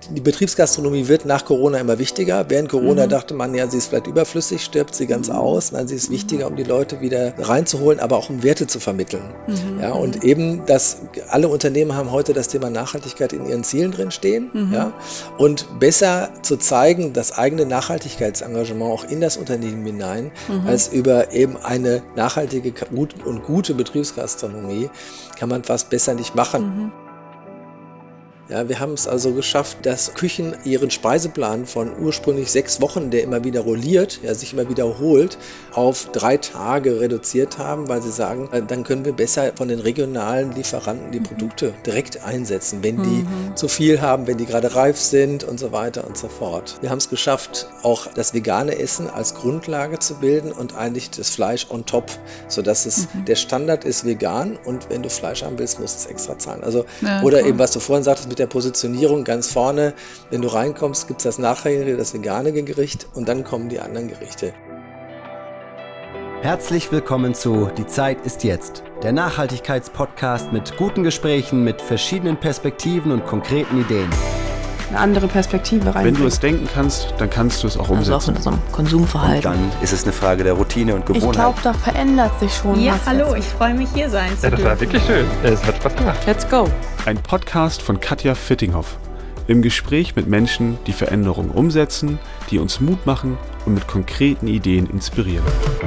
die Betriebsgastronomie wird nach Corona immer wichtiger. Während Corona dachte man, ja, sie ist vielleicht überflüssig, stirbt sie ganz aus. Nein, sie ist wichtiger, um die Leute wieder reinzuholen, aber auch um Werte zu vermitteln. Ja, und eben, dass alle Unternehmen haben heute das Thema Nachhaltigkeit in ihren Zielen drin stehen. Ja, und besser zu zeigen, das eigene Nachhaltigkeitsengagement auch in das Unternehmen hinein, als über eben eine nachhaltige und gute Betriebsgastronomie, kann man fast besser nicht machen. Ja, wir haben es also geschafft, dass Küchen ihren Speiseplan von ursprünglich 6 Wochen, der immer wieder rolliert, ja, sich immer wiederholt, auf 3 Tage reduziert haben, weil sie sagen, dann können wir besser von den regionalen Lieferanten die Produkte direkt einsetzen, wenn die zu viel haben, wenn die gerade reif sind und so weiter und so fort. Wir haben es geschafft, auch das vegane Essen als Grundlage zu bilden und eigentlich das Fleisch on top, sodass es der Standard ist vegan und wenn du Fleisch haben willst, musst du es extra zahlen. Also, oder eben, was du vorhin sagtest, mit der Positionierung ganz vorne, wenn du reinkommst, gibt es das nachher das vegane Gericht und dann kommen die anderen Gerichte. Herzlich willkommen zu Die Zeit ist jetzt, der Nachhaltigkeitspodcast mit guten Gesprächen, mit verschiedenen Perspektiven und konkreten Ideen. Eine andere Perspektive rein. Wenn du es denken kannst, dann kannst du es auch umsetzen. Also auch in unserem Konsumverhalten. Und dann ist es eine Frage der Routine und Gewohnheit. Ich glaube, da verändert sich schon was. Ja, hallo, ich freue mich, hier sein zu dürfen. Das war wirklich schön. Es hat Spaß gemacht. Let's go. Ein Podcast von Katja Fittinghoff. Im Gespräch mit Menschen, die Veränderungen umsetzen, die uns Mut machen und mit konkreten Ideen inspirieren.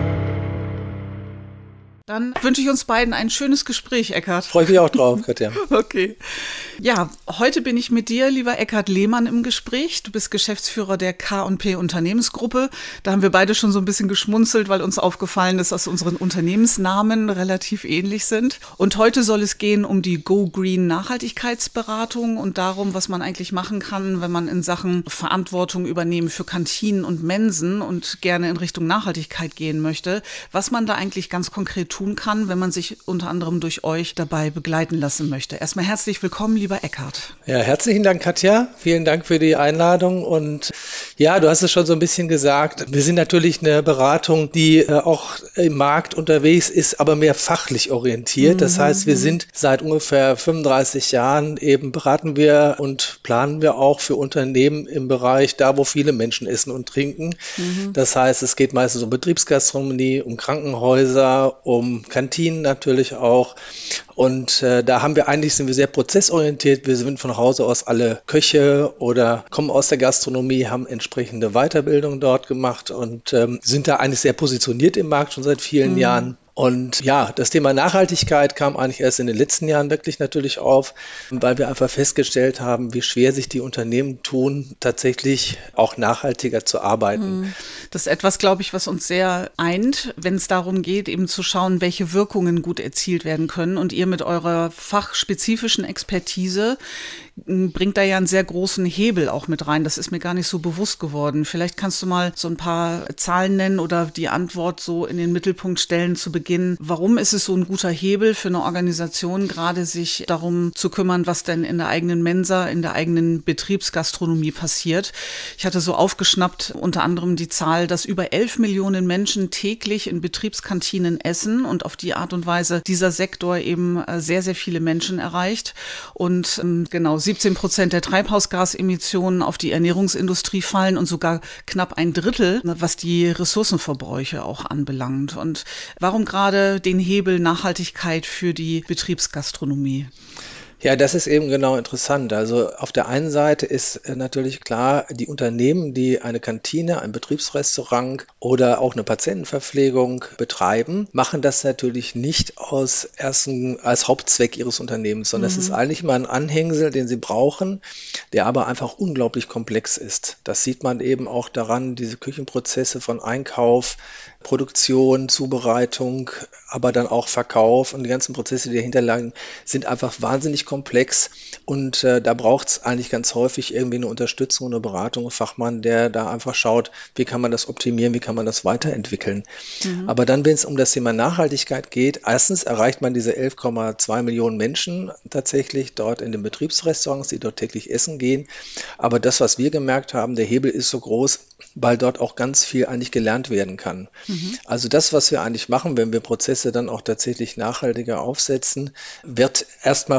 Dann wünsche ich uns beiden ein schönes Gespräch, Eckhard. Freue ich mich auch drauf, Katja. Okay. Ja, heute bin ich mit dir, lieber Eckhard Lehmann, im Gespräch. Du bist Geschäftsführer der K&P Unternehmensgruppe. Da haben wir beide schon so ein bisschen geschmunzelt, weil uns aufgefallen ist, dass unsere Unternehmensnamen relativ ähnlich sind. Und heute soll es gehen um die Go Green Nachhaltigkeitsberatung und darum, was man eigentlich machen kann, wenn man in Sachen Verantwortung übernehmen für Kantinen und Mensen und gerne in Richtung Nachhaltigkeit gehen möchte. Was man da eigentlich ganz konkret tun kann, wenn man sich unter anderem durch euch dabei begleiten lassen möchte. Erstmal herzlich willkommen, lieber Eckhard. Ja, herzlichen Dank, Katja. Vielen Dank für die Einladung. Und ja, du hast es schon so ein bisschen gesagt. Wir sind natürlich eine Beratung, die auch im Markt unterwegs ist, aber mehr fachlich orientiert. Das heißt, wir sind seit ungefähr 35 Jahren beraten wir und planen wir auch für Unternehmen im Bereich da, wo viele Menschen essen und trinken. Das heißt, es geht meistens um Betriebsgastronomie, um Krankenhäuser, um Kantinen natürlich auch. Und sind wir sehr prozessorientiert. Wir sind von Hause aus alle Köche oder kommen aus der Gastronomie, haben entsprechende Weiterbildung dort gemacht und sind da eigentlich sehr positioniert im Markt schon seit vielen Jahren. Und ja, das Thema Nachhaltigkeit kam eigentlich erst in den letzten Jahren wirklich natürlich auf, weil wir einfach festgestellt haben, wie schwer sich die Unternehmen tun, tatsächlich auch nachhaltiger zu arbeiten. Das ist etwas, glaube ich, was uns sehr eint, wenn es darum geht, eben zu schauen, welche Wirkungen gut erzielt werden können. Und ihr mit eurer fachspezifischen Expertise bringt da ja einen sehr großen Hebel auch mit rein. Das ist mir gar nicht so bewusst geworden. Vielleicht kannst du mal so ein paar Zahlen nennen oder die Antwort so in den Mittelpunkt stellen zu Beginn. Warum ist es so ein guter Hebel für eine Organisation, gerade sich darum zu kümmern, was denn in der eigenen Mensa, in der eigenen Betriebsgastronomie passiert? Ich hatte so aufgeschnappt, unter anderem die Zahl, dass über 11 Millionen Menschen täglich in Betriebskantinen essen und auf die Art und Weise dieser Sektor eben sehr, sehr viele Menschen erreicht. Und genau 17% der Treibhausgasemissionen auf die Ernährungsindustrie fallen und sogar knapp 1/3, was die Ressourcenverbräuche auch anbelangt. Und warum gerade den Hebel Nachhaltigkeit für die Betriebsgastronomie? Ja, das ist eben genau interessant. Also auf der einen Seite ist natürlich klar, die Unternehmen, die eine Kantine, ein Betriebsrestaurant oder auch eine Patientenverpflegung betreiben, machen das natürlich nicht als Hauptzweck ihres Unternehmens, sondern es ist eigentlich mal ein Anhängsel, den sie brauchen, der aber einfach unglaublich komplex ist. Das sieht man eben auch daran, diese Küchenprozesse von Einkauf, Produktion, Zubereitung, aber dann auch Verkauf und die ganzen Prozesse, die dahinter lagen, sind einfach wahnsinnig komplex und da braucht es eigentlich ganz häufig irgendwie eine Unterstützung, eine Beratung, ein Fachmann, der da einfach schaut, wie kann man das optimieren, wie kann man das weiterentwickeln. Aber dann, wenn es um das Thema Nachhaltigkeit geht, erstens erreicht man diese 11,2 Millionen Menschen tatsächlich dort in den Betriebsrestaurants, die dort täglich essen gehen. Aber das, was wir gemerkt haben, der Hebel ist so groß, weil dort auch ganz viel eigentlich gelernt werden kann. Also das, was wir eigentlich machen, wenn wir Prozesse dann auch tatsächlich nachhaltiger aufsetzen, wird erstmal vor Ort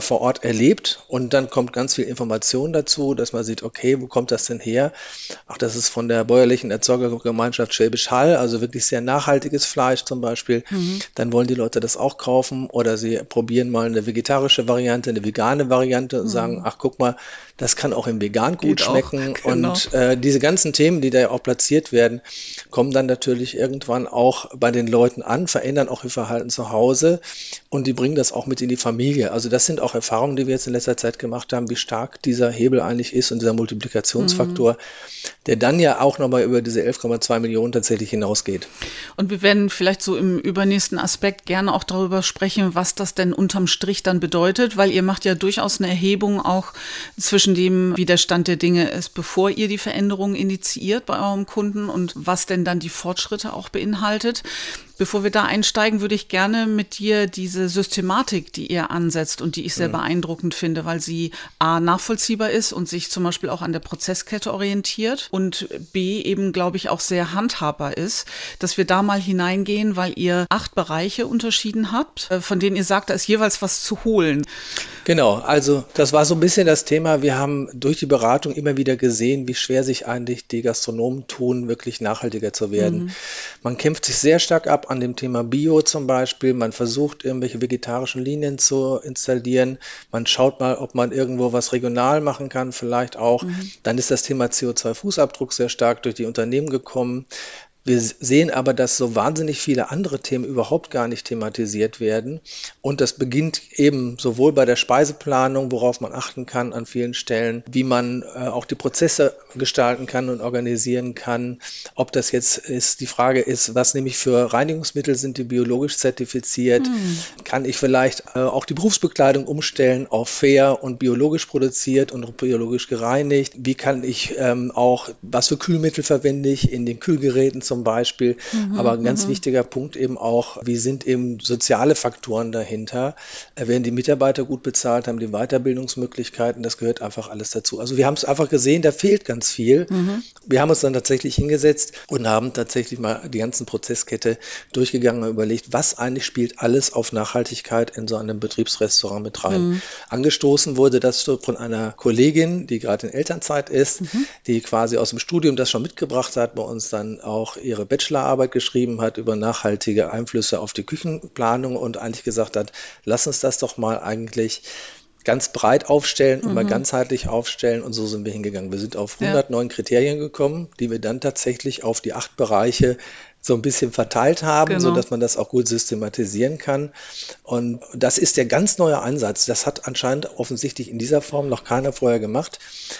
erlebt und dann kommt ganz viel Information dazu, dass man sieht, okay, wo kommt das denn her? Ach, das ist von der bäuerlichen Erzeugergemeinschaft Schwäbisch Hall, also wirklich sehr nachhaltiges Fleisch zum Beispiel. Dann wollen die Leute das auch kaufen oder sie probieren mal eine vegetarische Variante, eine vegane Variante und sagen, ach guck mal, das kann auch im Vegan gut schmecken. Genau. Und diese ganzen Themen, die da ja auch platziert werden, kommen dann natürlich irgendwann auch bei den Leuten an, verändern auch ihr Verhalten zu Hause und die bringen das auch mit in die Familie. Also das sind auch Erfahrungen, die wir jetzt in letzter Zeit gemacht haben, wie stark dieser Hebel eigentlich ist und dieser Multiplikationsfaktor, der dann ja auch nochmal über diese 11,2 Millionen tatsächlich hinausgeht. Und wir werden vielleicht so im übernächsten Aspekt gerne auch darüber sprechen, was das denn unterm Strich dann bedeutet, weil ihr macht ja durchaus eine Erhebung auch zwischen dem, wie der Stand der Dinge ist, bevor ihr die Veränderungen initiiert bei eurem Kunden und was denn dann die Fortschritte auch beinhaltet. Bevor wir da einsteigen, würde ich gerne mit dir diese Systematik, die ihr ansetzt und die ich sehr beeindruckend finde, weil sie A, nachvollziehbar ist und sich zum Beispiel auch an der Prozesskette orientiert und B, eben, glaube ich, auch sehr handhabbar ist, dass wir da mal hineingehen, weil ihr 8 Bereiche unterschieden habt, von denen ihr sagt, da ist jeweils was zu holen. Genau, also das war so ein bisschen das Thema. Wir haben durch die Beratung immer wieder gesehen, wie schwer sich eigentlich die Gastronomen tun, wirklich nachhaltiger zu werden. Man kämpft sich sehr stark ab an dem Thema Bio zum Beispiel. Man versucht, irgendwelche vegetarischen Linien zu installieren. Man schaut mal, ob man irgendwo was regional machen kann, vielleicht auch. Dann ist das Thema CO2-Fußabdruck sehr stark durch die Unternehmen gekommen. Wir sehen aber, dass so wahnsinnig viele andere Themen überhaupt gar nicht thematisiert werden. Und das beginnt eben sowohl bei der Speiseplanung, worauf man achten kann an vielen Stellen, wie man auch die Prozesse gestalten kann und organisieren kann. Ob das jetzt ist, die Frage ist, was nehme ich für Reinigungsmittel, sind die biologisch zertifiziert? Kann ich vielleicht auch die Berufsbekleidung umstellen auf fair und biologisch produziert und biologisch gereinigt? Wie kann ich auch, was für Kühlmittel verwende ich in den Kühlgeräten zum Beispiel, aber ein ganz wichtiger Punkt eben auch, wie sind eben soziale Faktoren dahinter, werden die Mitarbeiter gut bezahlt, haben die Weiterbildungsmöglichkeiten, das gehört einfach alles dazu. Also wir haben es einfach gesehen, da fehlt ganz viel. Wir haben uns dann tatsächlich hingesetzt und haben tatsächlich mal die ganzen Prozesskette durchgegangen und überlegt, was eigentlich spielt alles auf Nachhaltigkeit in so einem Betriebsrestaurant mit rein. Angestoßen wurde das von einer Kollegin, die gerade in Elternzeit ist, die quasi aus dem Studium das schon mitgebracht hat, bei uns dann auch ihre Bachelorarbeit geschrieben hat über nachhaltige Einflüsse auf die Küchenplanung und eigentlich gesagt hat, lass uns das doch mal eigentlich ganz breit aufstellen und mal ganzheitlich aufstellen und so sind wir hingegangen. Wir sind auf 109 Kriterien gekommen, die wir dann tatsächlich auf die 8 Bereiche so ein bisschen verteilt haben, sodass man das auch gut systematisieren kann. Und das ist der ganz neue Ansatz. Das hat anscheinend offensichtlich in dieser Form noch keiner vorher gemacht.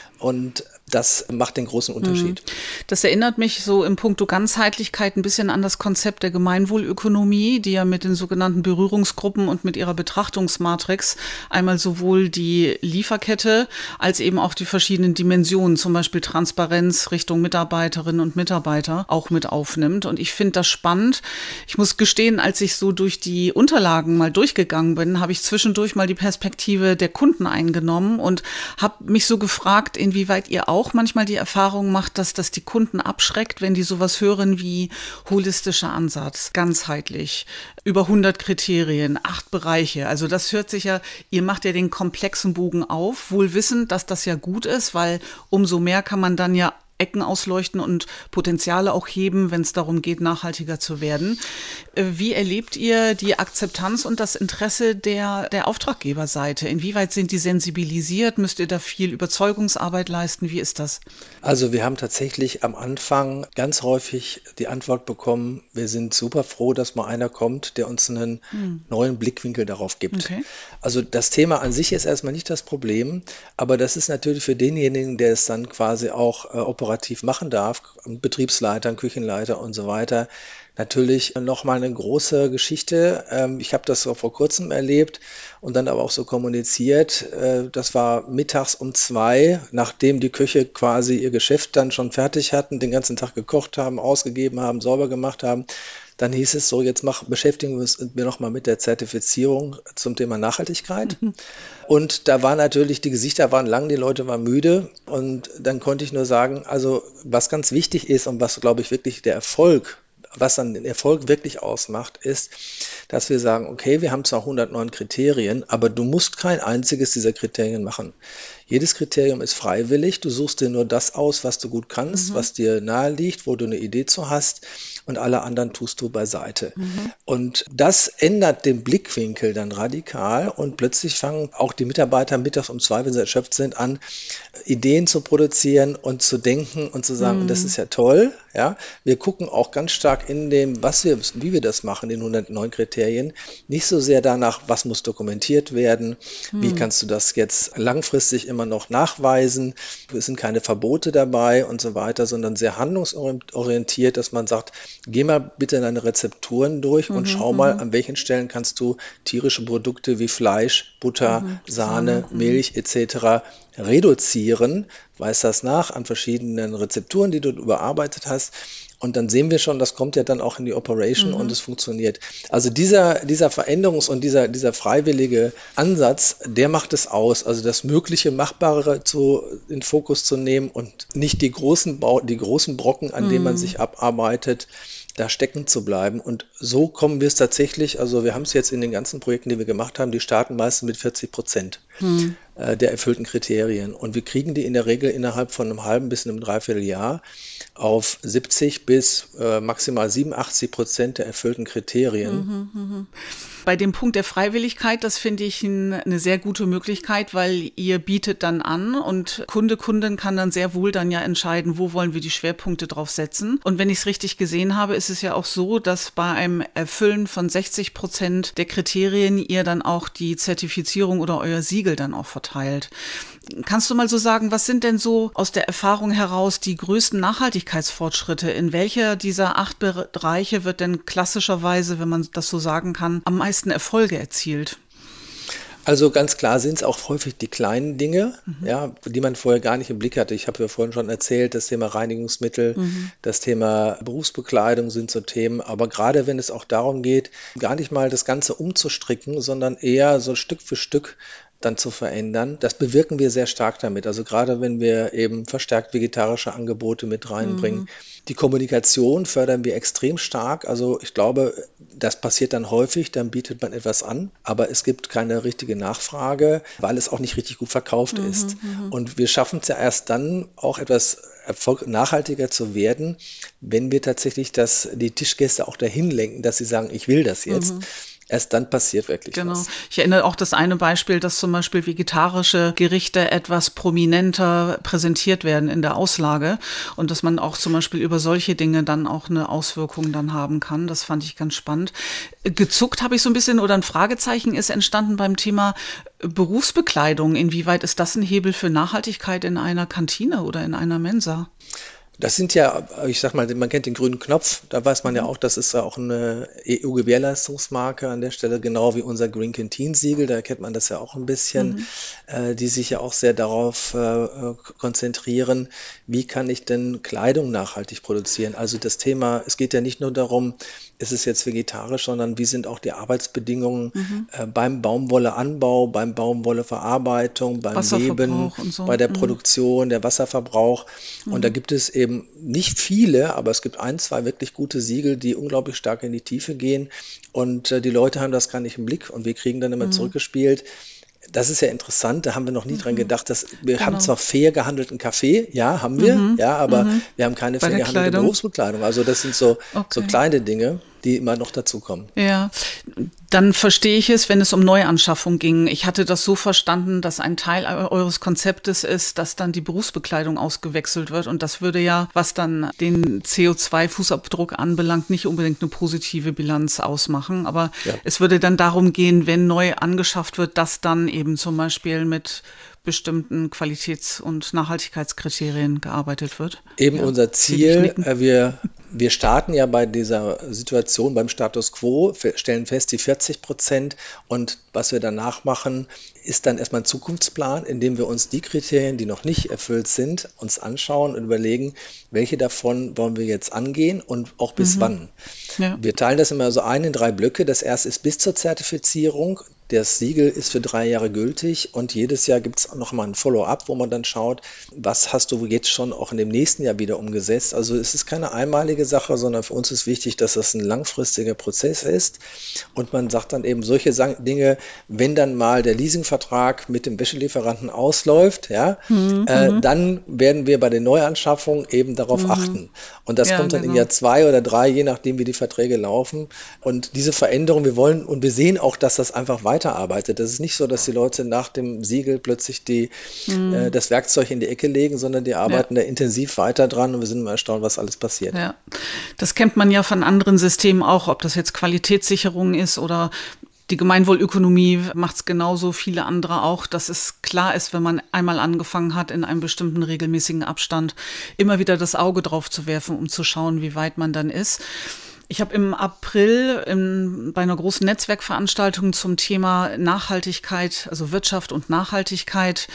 Und das macht den großen Unterschied. Das erinnert mich so im Punkto Ganzheitlichkeit ein bisschen an das Konzept der Gemeinwohlökonomie, die ja mit den sogenannten Berührungsgruppen und mit ihrer Betrachtungsmatrix einmal sowohl die Lieferkette als eben auch die verschiedenen Dimensionen, zum Beispiel Transparenz Richtung Mitarbeiterinnen und Mitarbeiter, auch mit aufnimmt. Und ich finde das spannend. Ich muss gestehen, als ich so durch die Unterlagen mal durchgegangen bin, habe ich zwischendurch mal die Perspektive der Kunden eingenommen und habe mich so gefragt, inwieweit ihr auch manchmal die Erfahrung macht, dass das die Kunden abschreckt, wenn die sowas hören wie holistischer Ansatz, ganzheitlich, über 100 Kriterien, 8 Bereiche. Also das hört sich ja, ihr macht ja den komplexen Bogen auf, wohl wissend, dass das ja gut ist, weil umso mehr kann man dann ja Ecken ausleuchten und Potenziale auch heben, wenn es darum geht, nachhaltiger zu werden. Wie erlebt ihr die Akzeptanz und das Interesse der Auftraggeberseite? Inwieweit sind die sensibilisiert? Müsst ihr da viel Überzeugungsarbeit leisten? Wie ist das? Also wir haben tatsächlich am Anfang ganz häufig die Antwort bekommen, wir sind super froh, dass mal einer kommt, der uns einen neuen Blickwinkel darauf gibt. Okay. Also das Thema an sich ist erstmal nicht das Problem, aber das ist natürlich für denjenigen, der es dann quasi auch operativ machen darf, Betriebsleiter, Küchenleiter und so weiter, natürlich nochmal eine große Geschichte. Ich habe das so vor kurzem erlebt und dann aber auch so kommuniziert. Das war mittags um 2, nachdem die Köche quasi ihr Geschäft dann schon fertig hatten, den ganzen Tag gekocht haben, ausgegeben haben, sauber gemacht haben. Dann hieß es so, jetzt beschäftigen wir uns nochmal mit der Zertifizierung zum Thema Nachhaltigkeit. Und da waren natürlich, die Gesichter waren lang, die Leute waren müde. Und dann konnte ich nur sagen, also was ganz wichtig ist und was, glaube ich, wirklich der Erfolg was dann den Erfolg wirklich ausmacht, ist, dass wir sagen, okay, wir haben zwar 109 Kriterien, aber du musst kein einziges dieser Kriterien machen. Jedes Kriterium ist freiwillig. Du suchst dir nur das aus, was du gut kannst, was dir nahe liegt, wo du eine Idee zu hast, und alle anderen tust du beiseite. Und das ändert den Blickwinkel dann radikal, und plötzlich fangen auch die Mitarbeiter mittags um 2, wenn sie erschöpft sind, an, Ideen zu produzieren und zu denken und zu sagen, das ist ja toll. Ja, wir gucken auch ganz stark in dem, wie wir das machen, den 109 Kriterien, nicht so sehr danach, was muss dokumentiert werden, wie kannst du das jetzt langfristig immer noch nachweisen, es sind keine Verbote dabei und so weiter, sondern sehr handlungsorientiert, dass man sagt, geh mal bitte deine Rezepturen durch und schau mal, an welchen Stellen kannst du tierische Produkte wie Fleisch, Butter, Sahne, Milch etc. reduzieren, weis das nach an verschiedenen Rezepturen, die du überarbeitet hast. Und dann sehen wir schon, das kommt ja dann auch in die Operation und es funktioniert. Also dieser Veränderungs- und dieser freiwillige Ansatz, der macht es aus. Also das mögliche Machbare in Fokus zu nehmen und nicht die großen Brocken, an denen man sich abarbeitet, da stecken zu bleiben. Und so kommen wir es tatsächlich, also wir haben es jetzt in den ganzen Projekten, die wir gemacht haben, die starten meistens mit 40% der erfüllten Kriterien. Und wir kriegen die in der Regel innerhalb von einem halben bis einem Dreivierteljahr auf 70 bis maximal 87% der erfüllten Kriterien. Bei dem Punkt der Freiwilligkeit, das finde ich eine sehr gute Möglichkeit, weil ihr bietet dann an und Kundin kann dann sehr wohl dann ja entscheiden, wo wollen wir die Schwerpunkte drauf setzen. Und wenn ich es richtig gesehen habe, ist es ja auch so, dass bei einem Erfüllen von 60% der Kriterien ihr dann auch die Zertifizierung oder euer Siegel dann auch verteilt. Kannst du mal so sagen, was sind denn so aus der Erfahrung heraus die größten Nachhaltigkeitsfortschritte? In welcher dieser 8 Bereiche wird denn klassischerweise, wenn man das so sagen kann, am meisten Erfolge erzielt? Also ganz klar sind es auch häufig die kleinen Dinge, ja, die man vorher gar nicht im Blick hatte. Ich habe ja vorhin schon erzählt, das Thema Reinigungsmittel, das Thema Berufsbekleidung sind so Themen. Aber gerade wenn es auch darum geht, gar nicht mal das Ganze umzustricken, sondern eher so Stück für Stück dann zu verändern. Das bewirken wir sehr stark damit. Also gerade wenn wir eben verstärkt vegetarische Angebote mit reinbringen. Die Kommunikation fördern wir extrem stark. Also ich glaube, das passiert dann häufig, dann bietet man etwas an, aber es gibt keine richtige Nachfrage, weil es auch nicht richtig gut verkauft ist. Und wir schaffen es ja erst dann, auch etwas nachhaltiger zu werden, wenn wir tatsächlich die Tischgäste auch dahin lenken, dass sie sagen, ich will das jetzt. Erst dann passiert wirklich was. Ich erinnere auch das eine Beispiel, dass zum Beispiel vegetarische Gerichte etwas prominenter präsentiert werden in der Auslage und dass man auch zum Beispiel über solche Dinge dann auch eine Auswirkung dann haben kann. Das fand ich ganz spannend. Gezuckt habe ich so ein bisschen, oder ein Fragezeichen ist entstanden beim Thema Berufsbekleidung. Inwieweit ist das ein Hebel für Nachhaltigkeit in einer Kantine oder in einer Mensa? Das sind ja, ich sag mal, man kennt den grünen Knopf, da weiß man ja auch, das ist ja auch eine EU-Gewährleistungsmarke an der Stelle, genau wie unser Green Canteen-Siegel, da kennt man das ja auch ein bisschen, die sich ja auch sehr darauf konzentrieren, wie kann ich denn Kleidung nachhaltig produzieren? Also das Thema, es geht ja nicht nur darum, ist es jetzt vegetarisch, sondern wie sind auch die Arbeitsbedingungen beim Baumwolleanbau, beim Baumwolleverarbeitung, beim Weben, so. Bei der Produktion, der Wasserverbrauch. Und da gibt es eben nicht viele, aber es gibt 1, 2 wirklich gute Siegel, die unglaublich stark in die Tiefe gehen. Und die Leute haben das gar nicht im Blick und wir kriegen dann immer zurückgespielt. Das ist ja interessant, da haben wir noch nie dran gedacht, dass wir haben zwar fair gehandelten Kaffee, ja, haben wir, ja, aber wir haben keine fair gehandelte Berufsbekleidung. Also das sind so kleine Dinge, die immer noch dazukommen. Ja, dann verstehe ich es, wenn es um Neuanschaffung ging. Ich hatte das so verstanden, dass ein Teil eures Konzeptes ist, dass dann die Berufsbekleidung ausgewechselt wird. Und das würde ja, was dann den CO2-Fußabdruck anbelangt, nicht unbedingt eine positive Bilanz ausmachen. Aber es würde dann darum gehen, wenn neu angeschafft wird, dass dann eben zum Beispiel mit bestimmten Qualitäts- und Nachhaltigkeitskriterien gearbeitet wird. Eben unser Ziel, wir starten ja bei dieser Situation beim Status Quo, stellen fest die 40% und was wir danach machen, ist dann erstmal ein Zukunftsplan, in dem wir uns die Kriterien, die noch nicht erfüllt sind, uns anschauen und überlegen, welche davon wollen wir jetzt angehen und auch bis wann. Ja. Wir teilen das immer so ein in 3 Blöcke. Das erste ist bis zur Zertifizierung. Das Siegel ist für 3 Jahre gültig und jedes Jahr gibt es nochmal ein Follow-up, wo man dann schaut, was hast du jetzt schon auch in dem nächsten Jahr wieder umgesetzt. Also es ist keine einmalige Sache, sondern für uns ist wichtig, dass das ein langfristiger Prozess ist. Und man sagt dann eben solche Dinge, wenn dann mal der Leasingvertrag mit dem Wäschelieferanten ausläuft, ja, dann werden wir bei den Neuanschaffungen eben darauf achten. Und das kommt dann in Jahr 2 oder 3, je nachdem, wie die Verträge laufen. Und diese Veränderung, wir sehen auch, dass das einfach weiterarbeitet. Das ist nicht so, dass die Leute nach dem Siegel plötzlich das Werkzeug in die Ecke legen, sondern die arbeiten da intensiv weiter dran und wir sind immer erstaunt, was alles passiert. Ja, das kennt man ja von anderen Systemen auch, ob das jetzt Qualitätssicherung ist oder die Gemeinwohlökonomie macht es genauso, viele andere auch, dass es klar ist, wenn man einmal angefangen hat, in einem bestimmten regelmäßigen Abstand immer wieder das Auge drauf zu werfen, um zu schauen, wie weit man dann ist. Ich habe im April bei einer großen Netzwerkveranstaltung zum Thema Nachhaltigkeit, also Wirtschaft und Nachhaltigkeit,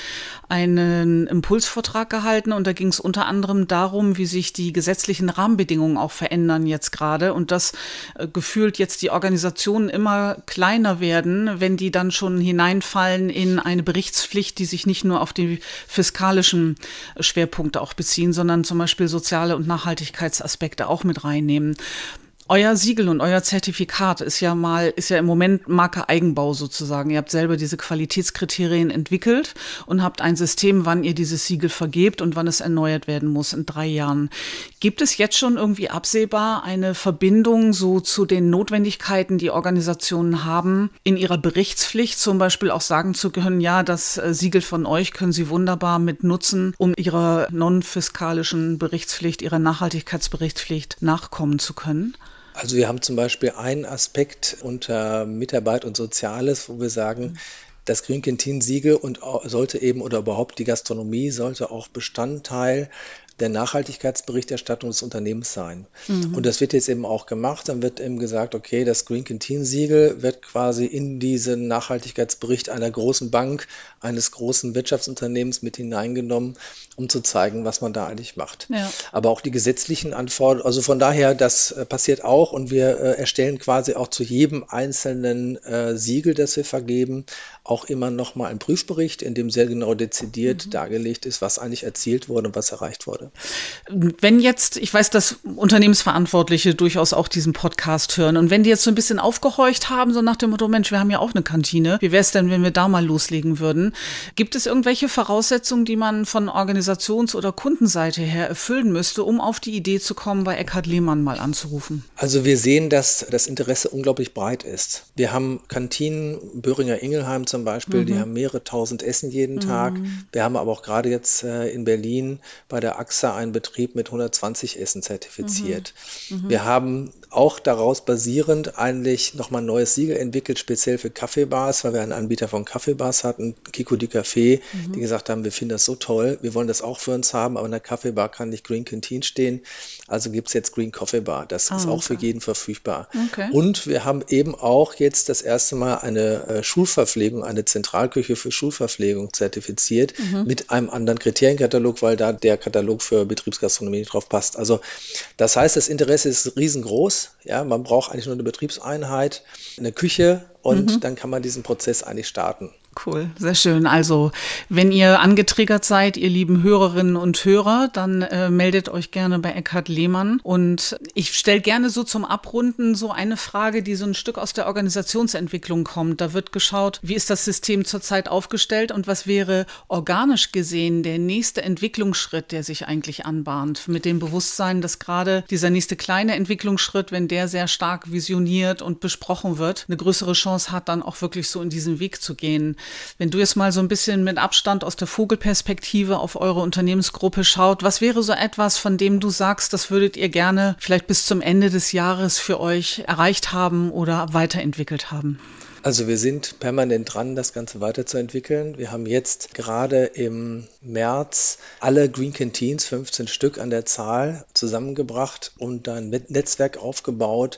einen Impulsvortrag gehalten und da ging es unter anderem darum, wie sich die gesetzlichen Rahmenbedingungen auch verändern jetzt gerade und dass gefühlt jetzt die Organisationen immer kleiner werden, wenn die dann schon hineinfallen in eine Berichtspflicht, die sich nicht nur auf die fiskalischen Schwerpunkte auch beziehen, sondern zum Beispiel soziale und Nachhaltigkeitsaspekte auch mit reinnehmen. Euer Siegel und euer Zertifikat ist ja im Moment Marke Eigenbau sozusagen. Ihr habt selber diese Qualitätskriterien entwickelt und habt ein System, wann ihr dieses Siegel vergebt und wann es erneuert werden muss in 3 Jahren. Gibt es jetzt schon irgendwie absehbar eine Verbindung so zu den Notwendigkeiten, die Organisationen haben, in ihrer Berichtspflicht zum Beispiel auch sagen zu können, ja, das Siegel von euch können sie wunderbar mit nutzen, um ihrer non-fiskalischen Berichtspflicht, ihrer Nachhaltigkeitsberichtspflicht nachkommen zu können? Also wir haben zum Beispiel einen Aspekt unter Mitarbeit und Soziales, wo wir sagen, das Green Canteen Siegel und sollte eben oder überhaupt die Gastronomie sollte auch Bestandteil der Nachhaltigkeitsberichterstattung des Unternehmens sein. Und das wird jetzt eben auch gemacht. Dann wird eben gesagt, okay, das Green Canteen Siegel wird quasi in diesen Nachhaltigkeitsbericht einer großen Bank, eines großen Wirtschaftsunternehmens mit hineingenommen, um zu zeigen, was man da eigentlich macht. Ja. Aber auch die gesetzlichen Anforderungen, also von daher, das passiert auch und wir erstellen quasi auch zu jedem einzelnen Siegel, das wir vergeben, auch immer nochmal einen Prüfbericht, in dem sehr genau dezidiert dargelegt ist, was eigentlich erzielt wurde und was erreicht wurde. Wenn jetzt, ich weiß, dass Unternehmensverantwortliche durchaus auch diesen Podcast hören und wenn die jetzt so ein bisschen aufgehorcht haben, so nach dem Motto, Mensch, wir haben ja auch eine Kantine, wie wäre es denn, wenn wir da mal loslegen würden? Gibt es irgendwelche Voraussetzungen, die man von Organisations- oder Kundenseite her erfüllen müsste, um auf die Idee zu kommen, bei Eckhard Lehmann mal anzurufen? Also wir sehen, dass das Interesse unglaublich breit ist. Wir haben Kantinen, Böhringer-Ingelheim zum Beispiel, die haben mehrere tausend Essen jeden Tag. Wir haben aber auch gerade jetzt in Berlin bei der AXA einen Betrieb mit 120 Essen zertifiziert. Wir haben auch daraus basierend eigentlich nochmal ein neues Siegel entwickelt, speziell für Kaffeebars, weil wir einen Anbieter von Kaffeebars hatten, Kiko di Café, die gesagt haben, wir finden das so toll, wir wollen das auch für uns haben, aber in der Kaffeebar kann nicht Green Canteen stehen, also gibt es jetzt Green Coffee Bar, das ist auch für jeden verfügbar. Und wir haben eben auch jetzt das erste Mal eine Schulverpflegung, eine Zentralküche für Schulverpflegung zertifiziert mit einem anderen Kriterienkatalog, weil da der Katalog für Betriebsgastronomie nicht drauf passt. Also das heißt, das Interesse ist riesengroß. Ja, man braucht eigentlich nur eine Betriebseinheit, eine Küche und dann kann man diesen Prozess eigentlich starten. Cool, sehr schön. Also, wenn ihr angetriggert seid, ihr lieben Hörerinnen und Hörer, dann meldet euch gerne bei Eckhard Lehmann. Und ich stelle gerne so zum Abrunden so eine Frage, die so ein Stück aus der Organisationsentwicklung kommt. Da wird geschaut, wie ist das System zurzeit aufgestellt und was wäre organisch gesehen der nächste Entwicklungsschritt, der sich eigentlich anbahnt. Mit dem Bewusstsein, dass gerade dieser nächste kleine Entwicklungsschritt, wenn der sehr stark visioniert und besprochen wird, eine größere Chance hat, dann auch wirklich so in diesen Weg zu gehen. Wenn du jetzt mal so ein bisschen mit Abstand aus der Vogelperspektive auf eure Unternehmensgruppe schaut, was wäre so etwas, von dem du sagst, das würdet ihr gerne vielleicht bis zum Ende des Jahres für euch erreicht haben oder weiterentwickelt haben? Also wir sind permanent dran, das Ganze weiterzuentwickeln. Wir haben jetzt gerade im März alle Green Canteens, 15 Stück an der Zahl, zusammengebracht und ein Netzwerk aufgebaut,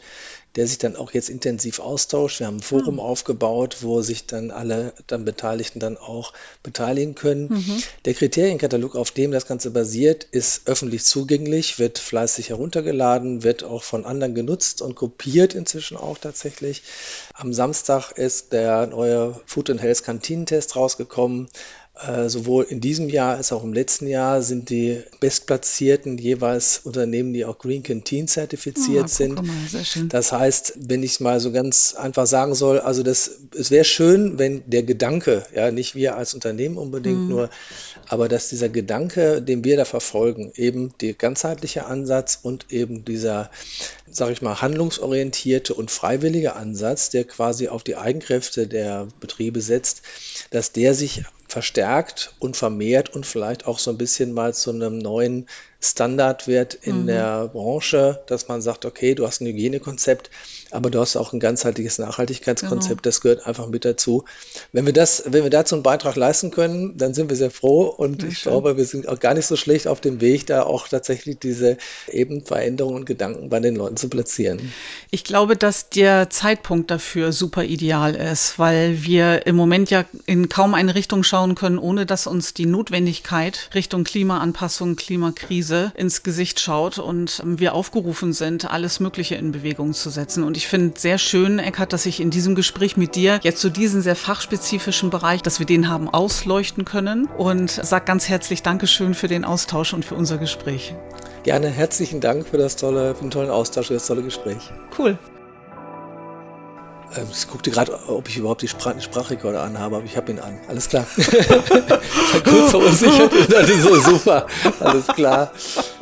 der sich dann auch jetzt intensiv austauscht. Wir haben ein Forum aufgebaut, wo sich dann alle dann Beteiligten dann auch beteiligen können. Der Kriterienkatalog, auf dem das Ganze basiert, ist öffentlich zugänglich, wird fleißig heruntergeladen, wird auch von anderen genutzt und kopiert inzwischen auch tatsächlich. Am Samstag ist der neue Food and Health Kantinentest rausgekommen. Sowohl in diesem Jahr als auch im letzten Jahr sind die bestplatzierten jeweils Unternehmen, die auch Green Canteen zertifiziert sind. Mal, sehr schön. Das heißt, wenn ich es mal so ganz einfach sagen soll, also es wäre schön, wenn der Gedanke, ja, nicht wir als Unternehmen unbedingt nur, aber dass dieser Gedanke, den wir da verfolgen, eben der ganzheitliche Ansatz und eben dieser, sage ich mal, handlungsorientierte und freiwillige Ansatz, der quasi auf die Eigenkräfte der Betriebe setzt, dass der sich verstärkt und vermehrt und vielleicht auch so ein bisschen mal zu einem neuen Standard wird in der Branche, dass man sagt, okay, du hast ein Hygienekonzept, aber du hast auch ein ganzheitliches Nachhaltigkeitskonzept, das gehört einfach mit dazu. Wenn wir dazu einen Beitrag leisten können, dann sind wir sehr froh und ich glaube, wir sind auch gar nicht so schlecht auf dem Weg, da auch tatsächlich diese eben Veränderungen und Gedanken bei den Leuten zu platzieren. Ich glaube, dass der Zeitpunkt dafür super ideal ist, weil wir im Moment ja in kaum eine Richtung schauen können, ohne dass uns die Notwendigkeit Richtung Klimaanpassung, Klimakrise ins Gesicht schaut und wir aufgerufen sind, alles Mögliche in Bewegung zu setzen. Und ich finde sehr schön, Eckhard, dass ich in diesem Gespräch mit dir jetzt so diesen sehr fachspezifischen Bereich, dass wir den haben ausleuchten können, und sag ganz herzlich Dankeschön für den Austausch und für unser Gespräch. Gerne, herzlichen Dank für den tollen Austausch, für das tolle Gespräch. Cool. Ich guckte gerade, ob ich überhaupt die Sprachrekorder anhabe, aber ich habe ihn an. Alles klar. Ich war kurz verunsichert und dachte so, super, alles klar.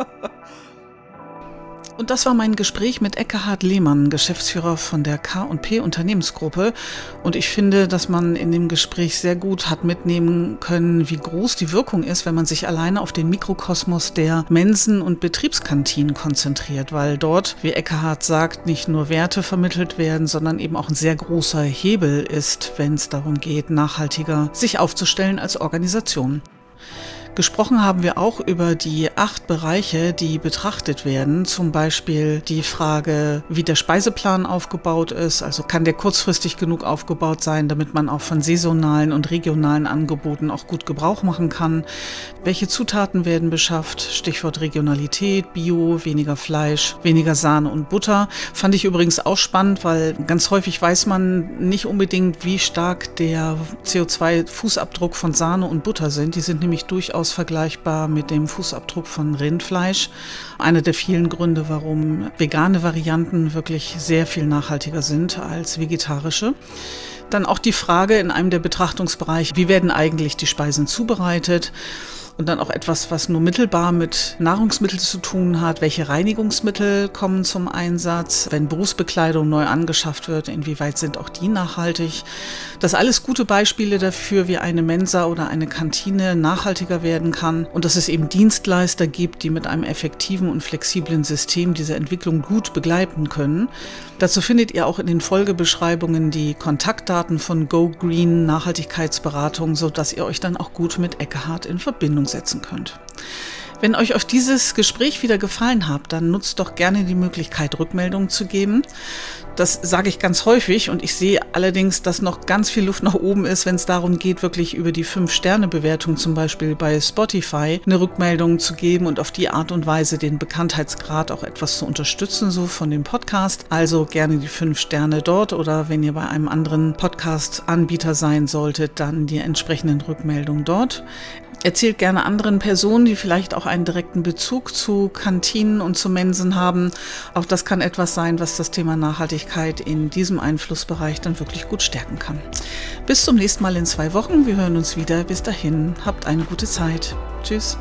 Und das war mein Gespräch mit Eckhard Lehmann, Geschäftsführer von der K&P Unternehmensgruppe. Und ich finde, dass man in dem Gespräch sehr gut hat mitnehmen können, wie groß die Wirkung ist, wenn man sich alleine auf den Mikrokosmos der Mensen und Betriebskantinen konzentriert, weil dort, wie Eckhard sagt, nicht nur Werte vermittelt werden, sondern eben auch ein sehr großer Hebel ist, wenn es darum geht, nachhaltiger sich aufzustellen als Organisation. Gesprochen haben wir auch über die 8 Bereiche, die betrachtet werden. Zum Beispiel die Frage, wie der Speiseplan aufgebaut ist. Also kann der kurzfristig genug aufgebaut sein, damit man auch von saisonalen und regionalen Angeboten auch gut Gebrauch machen kann. Welche Zutaten werden beschafft? Stichwort Regionalität, Bio, weniger Fleisch, weniger Sahne und Butter. Fand ich übrigens auch spannend, weil ganz häufig weiß man nicht unbedingt, wie stark der CO2-Fußabdruck von Sahne und Butter sind. Die sind nämlich durchaus vergleichbar mit dem Fußabdruck von Rindfleisch. Einer der vielen Gründe, warum vegane Varianten wirklich sehr viel nachhaltiger sind als vegetarische. Dann auch die Frage in einem der Betrachtungsbereiche, wie werden eigentlich die Speisen zubereitet? Und dann auch etwas, was nur mittelbar mit Nahrungsmitteln zu tun hat. Welche Reinigungsmittel kommen zum Einsatz? Wenn Berufsbekleidung neu angeschafft wird, inwieweit sind auch die nachhaltig? Das alles gute Beispiele dafür, wie eine Mensa oder eine Kantine nachhaltiger werden kann. Und dass es eben Dienstleister gibt, die mit einem effektiven und flexiblen System diese Entwicklung gut begleiten können. Dazu findet ihr auch in den Folgebeschreibungen die Kontaktdaten von Go Green Nachhaltigkeitsberatung, sodass ihr euch dann auch gut mit Eckhard in Verbindung setzen könnt. Wenn euch dieses Gespräch wieder gefallen hat, dann nutzt doch gerne die Möglichkeit, Rückmeldungen zu geben. Das sage ich ganz häufig und ich sehe allerdings, dass noch ganz viel Luft nach oben ist, wenn es darum geht, wirklich über die 5-Sterne-Bewertung zum Beispiel bei Spotify eine Rückmeldung zu geben und auf die Art und Weise den Bekanntheitsgrad auch etwas zu unterstützen, so von dem Podcast. Also gerne die 5 Sterne dort oder wenn ihr bei einem anderen Podcast-Anbieter sein solltet, dann die entsprechenden Rückmeldungen dort. Erzählt gerne anderen Personen, die vielleicht auch einen direkten Bezug zu Kantinen und zu Mensen haben. Auch das kann etwas sein, was das Thema Nachhaltigkeit in diesem Einflussbereich dann wirklich gut stärken kann. Bis zum nächsten Mal in 2 Wochen. Wir hören uns wieder. Bis dahin, habt eine gute Zeit. Tschüss.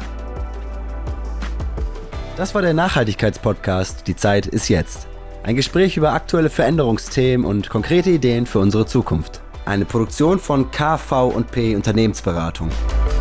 Das war der Nachhaltigkeitspodcast. Die Zeit ist jetzt. Ein Gespräch über aktuelle Veränderungsthemen und konkrete Ideen für unsere Zukunft. Eine Produktion von K&P Unternehmensberatung.